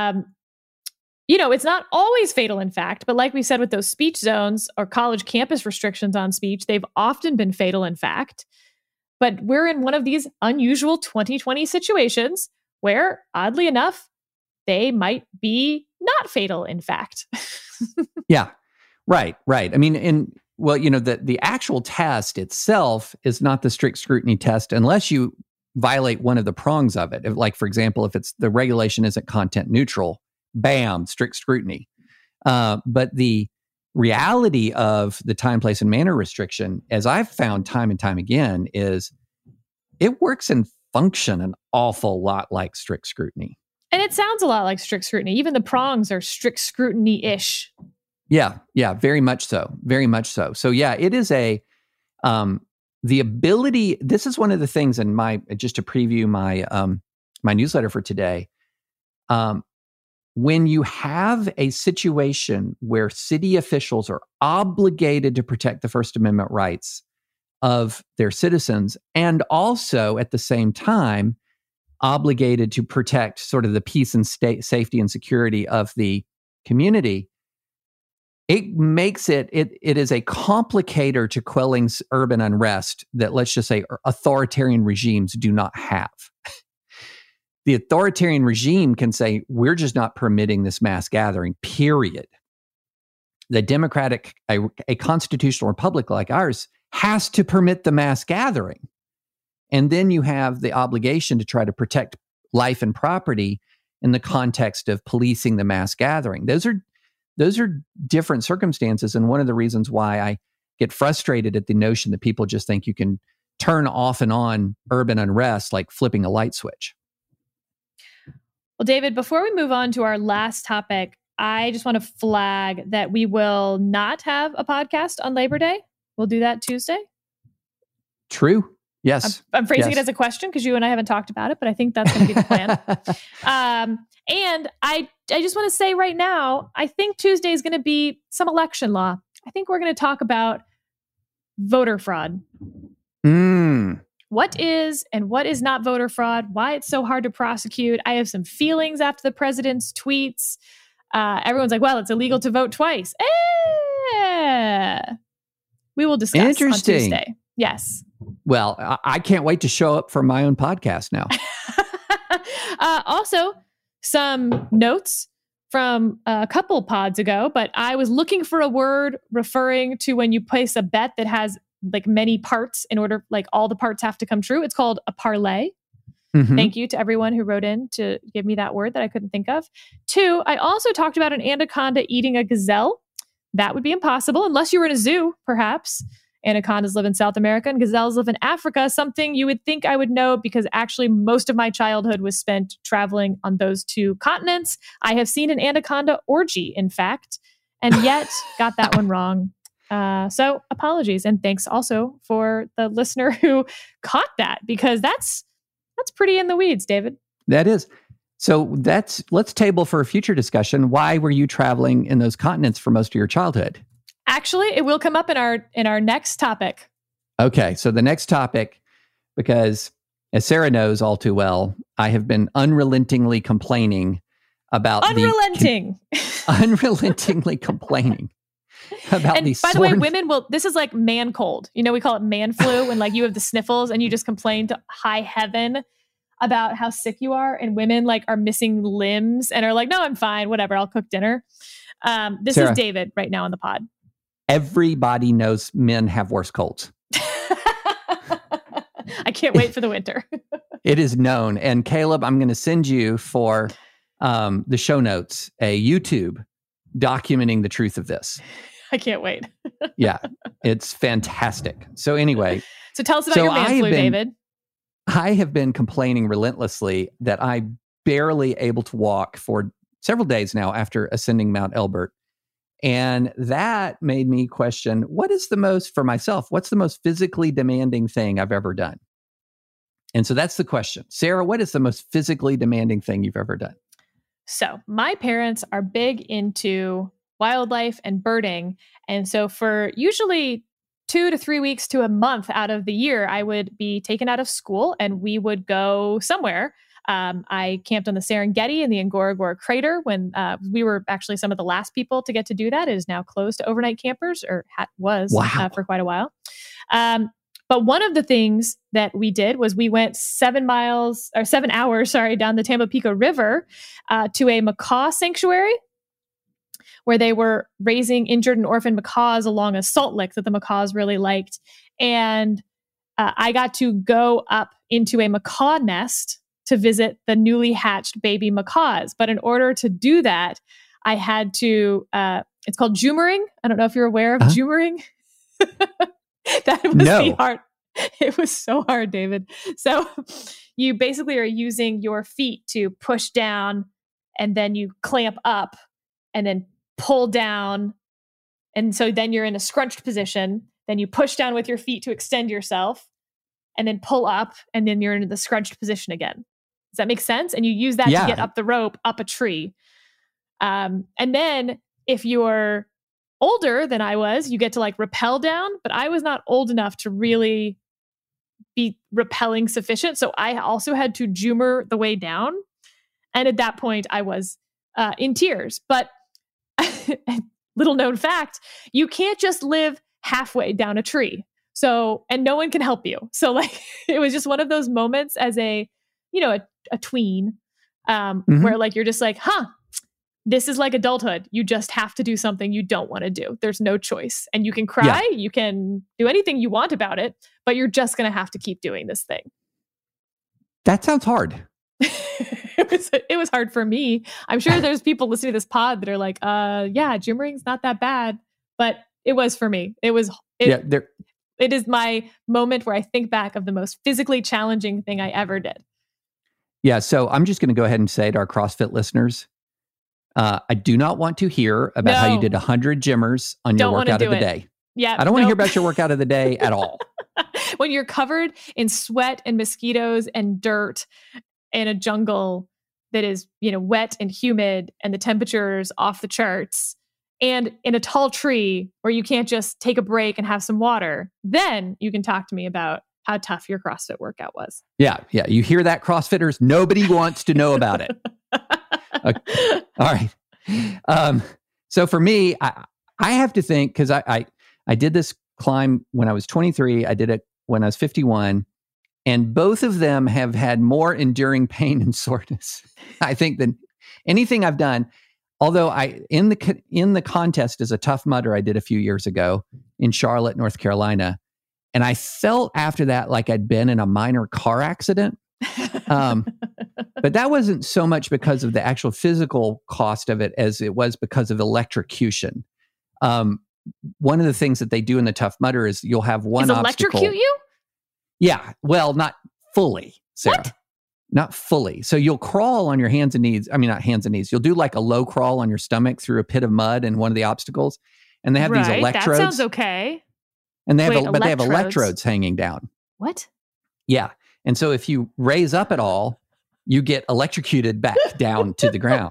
It's not always fatal in fact, but like we said with those speech zones or college campus restrictions on speech, they've often been fatal in fact. But we're in one of these unusual 2020 situations where, oddly enough, they might be not fatal in fact. Yeah, right. I mean, the actual test itself is not the strict scrutiny test unless you violate one of the prongs of it. Like, for example, if it's the regulation isn't content neutral, bam, strict scrutiny. But the reality of the time, place, and manner restriction, as I've found time and time again, is it works and function an awful lot like strict scrutiny. And it sounds a lot like strict scrutiny. Even the prongs are strict scrutiny-ish. Yeah, very much so. Very much so. So yeah, it is the ability, this is one of the things in just to preview my newsletter for today. When you have a situation where city officials are obligated to protect the First Amendment rights of their citizens and also at the same time obligated to protect sort of the peace and safety and security of the community, it makes it is a complicator to quelling urban unrest that, let's just say, authoritarian regimes do not have. The authoritarian regime can say, we're just not permitting this mass gathering, period. The democratic, a constitutional republic like ours has to permit the mass gathering. And then you have the obligation to try to protect life and property in the context of policing the mass gathering. Those are different circumstances. And one of the reasons why I get frustrated at the notion that people just think you can turn off and on urban unrest like flipping a light switch. Well, David, before we move on to our last topic, I just want to flag that we will not have a podcast on Labor Day. We'll do that Tuesday. True. Yes. I'm phrasing it as a question because you and I haven't talked about it, but I think that's going to be the plan. And I just want to say right now, I think Tuesday is going to be some election law. I think we're going to talk about voter fraud. What is and what is not voter fraud, why it's so hard to prosecute. I have some feelings after the president's tweets. Everyone's like, well, it's illegal to vote twice. We will discuss on Tuesday. Yes. Well, I can't wait to show up for my own podcast now. Also, some notes from a couple pods ago, but I was looking for a word referring to when you place a bet that has like many parts in order, like all the parts have to come true. It's called a parlay. Mm-hmm. Thank you to everyone who wrote in to give me that word that I couldn't think of. 2, I also talked about an anaconda eating a gazelle. That would be impossible unless you were in a zoo, perhaps. Anacondas live in South America and gazelles live in Africa, something you would think I would know because actually most of my childhood was spent traveling on those 2 continents. I have seen an anaconda orgy, in fact, and yet got that one wrong. So apologies. And thanks also for the listener who caught that, because that's pretty in the weeds, David. That is. So let's table for a future discussion. Why were you traveling in those continents for most of your childhood? Actually, it will come up in our next topic. Okay. So the next topic, because as Sarah knows all too well, I have been unrelentingly complaining about unrelentingly complaining about these. By the way, women this is like man cold. You know, we call it man flu when like you have the sniffles and you just complain to high heaven about how sick you are, and women like are missing limbs and are like, no, I'm fine, whatever, I'll cook dinner. This Sarah, is David right now on the pod. Everybody knows men have worse colds. I can't wait for the winter. It is known. And Caleb, I'm going to send you for the show notes a YouTube documenting the truth of this. I can't wait. Yeah, it's fantastic. So anyway. So tell us about your man flu, David. I have been complaining relentlessly that I'm barely able to walk for several days now after ascending Mount Elbert. And that made me question, what's the most physically demanding thing I've ever done? And so that's the question. Sarah, what is the most physically demanding thing you've ever done? So my parents are big into wildlife and birding. And so for usually 2 to 3 weeks to a month out of the year, I would be taken out of school and we would go somewhere. I camped on the Serengeti in the Ngorongoro crater when we were actually some of the last people to get to do that. It is now closed to overnight campers, or was for quite a while. But one of the things that we did was we went 7 hours down the Tambapico River to a macaw sanctuary where they were raising injured and orphaned macaws along a salt lick that the macaws really liked. And I got to go up into a macaw nest to visit the newly hatched baby macaws. But in order to do that, I had to, it's called Jummering. I don't know if you're aware of Jummering. That was the hard. It was so hard, David. So you basically are using your feet to push down and then you clamp up and then pull down. And so then you're in a scrunched position. Then you push down with your feet to extend yourself and then pull up and then you're in the scrunched position again. Does that make sense? And you use that to get up the rope, up a tree. And then if you're older than I was, you get to like rappel down, but I was not old enough to really be rappelling sufficient. So I also had to Jummer the way down. And at that point I was in tears. But little known fact, you can't just live halfway down a tree. So, and no one can help you. So like, it was just one of those moments as a tween, where like, you're just like, this is like adulthood. You just have to do something you don't want to do. There's no choice. And you can cry, you can do anything you want about it, but you're just going to have to keep doing this thing. That sounds hard. It was hard for me. I'm sure there's people listening to this pod that are like, gym ring's not that bad, but it was for me. It is my moment where I think back of the most physically challenging thing I ever did. Yeah. So I'm just going to go ahead and say to our CrossFit listeners, I do not want to hear about how you did 100 gymmers on your workout of the day. Yeah. I don't want to hear about your workout of the day at all. When you're covered in sweat and mosquitoes and dirt in a jungle that is, wet and humid and the temperature's off the charts, and in a tall tree where you can't just take a break and have some water, then you can talk to me about how tough your CrossFit workout was. Yeah. You hear that, CrossFitters? Nobody wants to know about it. Okay. All right. So for me, I have to think, because I did this climb when I was 23. I did it when I was 51. And both of them have had more enduring pain and soreness, I think, than anything I've done. Although in the contest as a Tough Mudder I did a few years ago in Charlotte, North Carolina, and I felt after that like I'd been in a minor car accident. But that wasn't so much because of the actual physical cost of it as it was because of electrocution. One of the things that they do in the Tough Mudder is you'll have one obstacle. Electrocute you? Yeah. Well, not fully, Sarah. What? Not fully. So you'll crawl on your hands and knees. I mean, not hands and knees. You'll do like a low crawl on your stomach through a pit of mud and one of the obstacles. And they have these electrodes. That sounds okay. And they have electrodes hanging down. What? Yeah. And so if you raise up at all, you get electrocuted back down to the ground.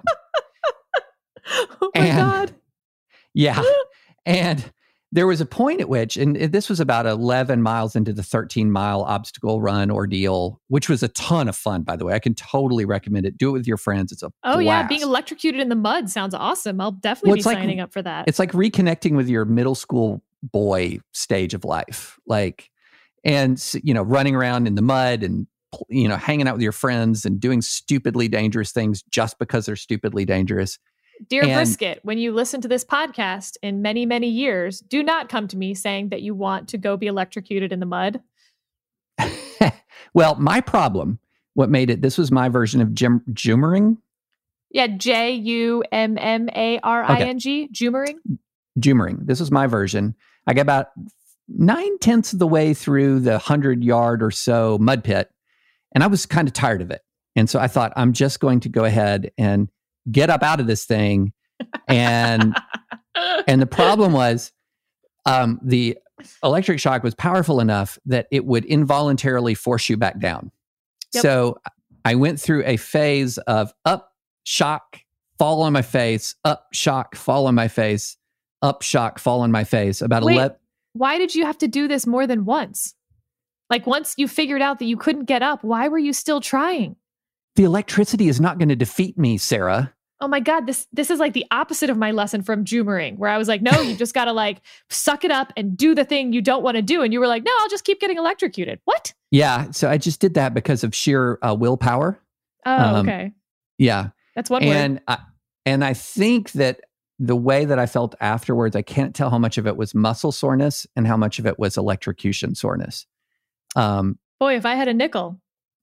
Oh my God. Yeah. And there was a point at which, and this was about 11 miles into the 13-mile obstacle run ordeal, which was a ton of fun, by the way. I can totally recommend it. Do it with your friends. It's a blast. Yeah. Being electrocuted in the mud sounds awesome. I'll definitely be signing up for that. It's like reconnecting with your middle school boy stage of life. And running around in the mud and, hanging out with your friends and doing stupidly dangerous things just because they're stupidly dangerous. Dear Brisket, when you listen to this podcast in many, many years, do not come to me saying that you want to go be electrocuted in the mud. Well, my problem, what made it, this was my version of Joomering. Yeah, Jummering. Joomering. Joomering. This was my version. I got about 9/10 of the way through the 100-yard or so mud pit, and I was kind of tired of it. And so I thought, I'm just going to go ahead and get up out of this thing. And the problem was the electric shock was powerful enough that it would involuntarily force you back down. Yep. So I went through a phase of up, shock, fall on my face, up, shock, fall on my face, up, shock, fall on my face. Why did you have to do this more than once? Like once you figured out that you couldn't get up, why were you still trying? The electricity is not going to defeat me, Sarah. Oh my God, this is like the opposite of my lesson from Joomering, where I was like, no, you just got to suck it up and do the thing you don't want to do. And you were like, no, I'll just keep getting electrocuted. What? Yeah. So I just did that because of sheer willpower. Oh, okay. Yeah. That's one word. And I think that the way that I felt afterwards, I can't tell how much of it was muscle soreness and how much of it was electrocution soreness. Boy, if I had a nickel.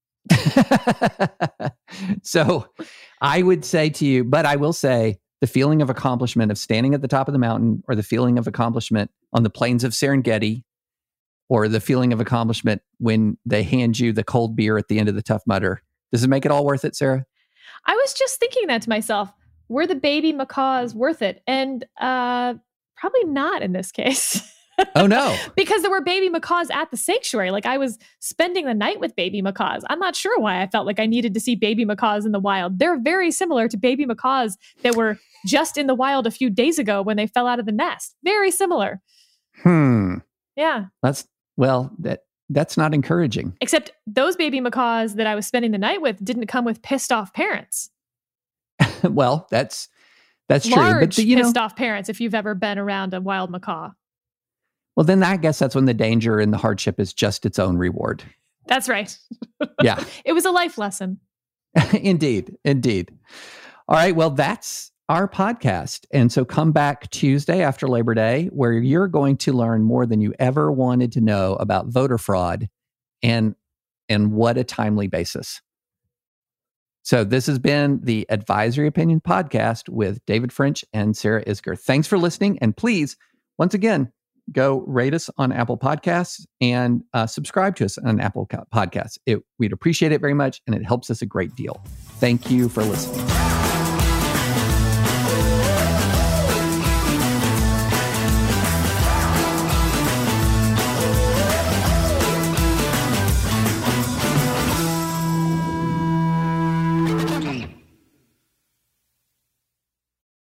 So I would say to you, but I will say the feeling of accomplishment of standing at the top of the mountain, or the feeling of accomplishment on the plains of Serengeti, or the feeling of accomplishment when they hand you the cold beer at the end of the Tough Mudder. Does it make it all worth it, Sarah? I was just thinking that to myself. Were the baby macaws worth it? And probably not in this case. Oh, no. Because there were baby macaws at the sanctuary. I was spending the night with baby macaws. I'm not sure why I felt like I needed to see baby macaws in the wild. They're very similar to baby macaws that were just in the wild a few days ago when they fell out of the nest. Very similar. Yeah. That's not encouraging. Except those baby macaws that I was spending the night with didn't come with pissed off parents. Well, That's true. Large But pissed off parents if you've ever been around a wild macaw. Well, then I guess that's when the danger and the hardship is just its own reward. That's right. Yeah. It was a life lesson. Indeed. All right. Well, that's our podcast. And so come back Tuesday after Labor Day, where you're going to learn more than you ever wanted to know about voter fraud and what a timely basis. So this has been the Advisory Opinion Podcast with David French and Sarah Isgur. Thanks for listening. And please, once again, go rate us on Apple Podcasts and subscribe to us on Apple Podcasts. We'd appreciate it very much, and it helps us a great deal. Thank you for listening.